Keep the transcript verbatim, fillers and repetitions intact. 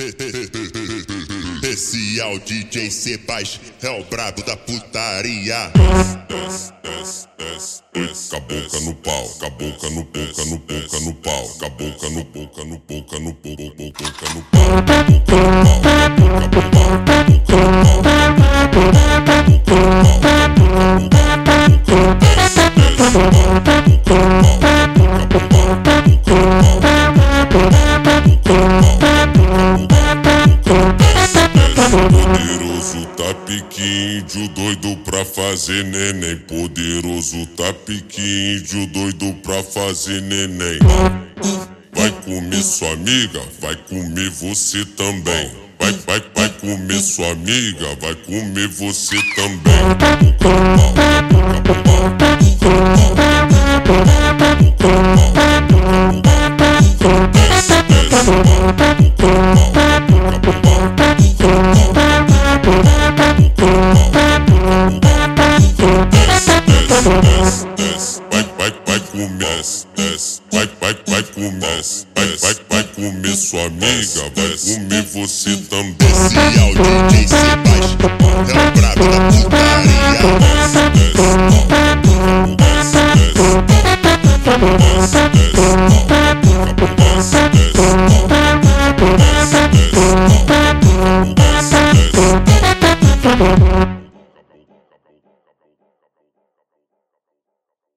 Especial D J Sebas é o brabo da putaria. Desce, desce, desce, desce. Com a boca no pau, com a boca no boca, no boca no pau, com a boca no boca, no boca no boca, boca no pau, boca no pau, boca no pau, boca no pau, desce, desce, poderoso tá pique índio doido pra fazer neném. Poderoso tá pique índio doido pra fazer neném. Vai comer sua amiga, vai comer você também. Vai, vai, vai comer sua amiga, vai comer você também. Vai, vai, vai comer, desce, vai, vai, vai comer, vai, vai, vai comer sua amiga, vai comer você também. Especial D J Sebas é o brabo da putaria. Desce, desce, desce, desce, desce, desce, desce, desce, desce, desce, desce.